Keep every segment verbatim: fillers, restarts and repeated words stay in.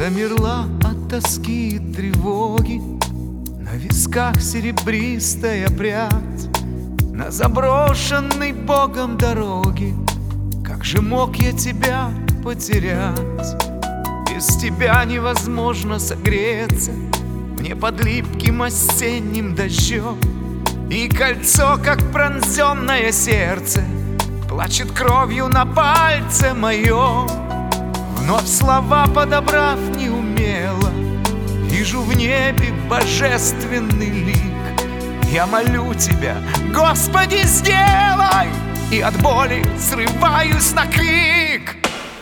Замерла от тоски и тревоги, на висках серебристая прядь, на заброшенной Богом дороге. Как же мог я тебя потерять? Без тебя невозможно согреться мне под липким осенним дождем. И кольцо, как пронзенное сердце, плачет кровью на пальце моем. Вновь слова подобрав неумело, вижу в небе божественный лик. Я молю тебя, Господи, сделай! И от боли срываюсь на крик.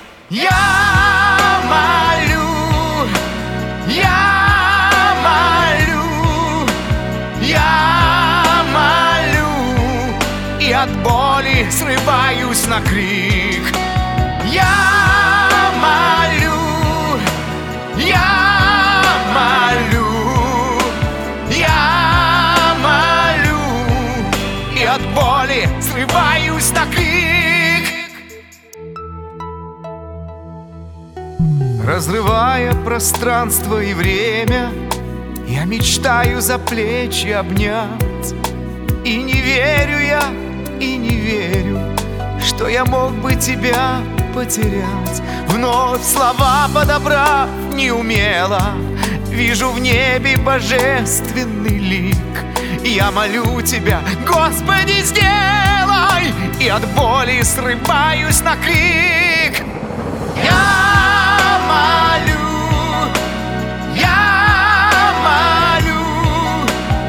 Я молю, я молю, я молю, и от боли срываюсь на крик. Я молю, я молю, я молю, и от боли срываюсь на крик. Разрывая пространство и время, я мечтаю за плечи обнять. И не верю я, и не верю, что я мог бы тебя потерять. Вновь слова подобрав неумело, вижу в небе божественный лик. Я молю тебя, Господи, сделай! И от боли срываюсь на крик. Я молю, я молю,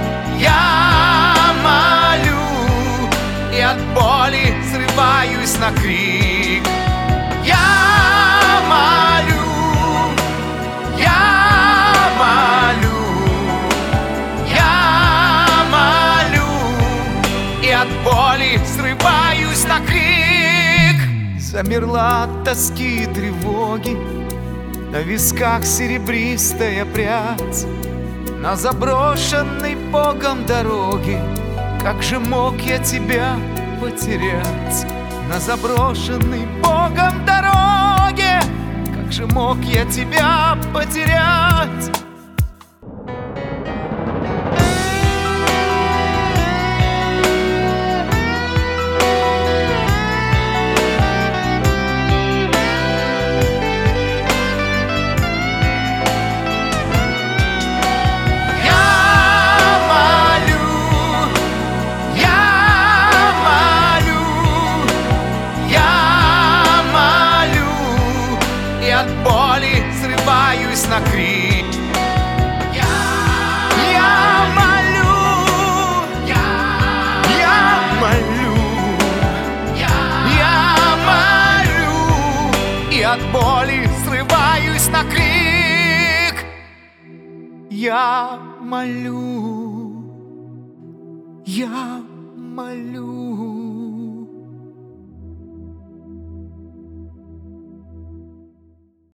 я молю, и от боли срываюсь на крик. Я молю, я молю, я молю, и от боли срываюсь на крик. Замерла от тоски и тревоги, на висках серебристая прядь, на заброшенной Богом дороге. Как же мог я тебя потерять? На заброшенной Богом дороге, как же мог я тебя потерять? От боли срываюсь на крик. Я, я молю, я, я молю, я, я молю, и от боли срываюсь на крик. Я молю, я молю.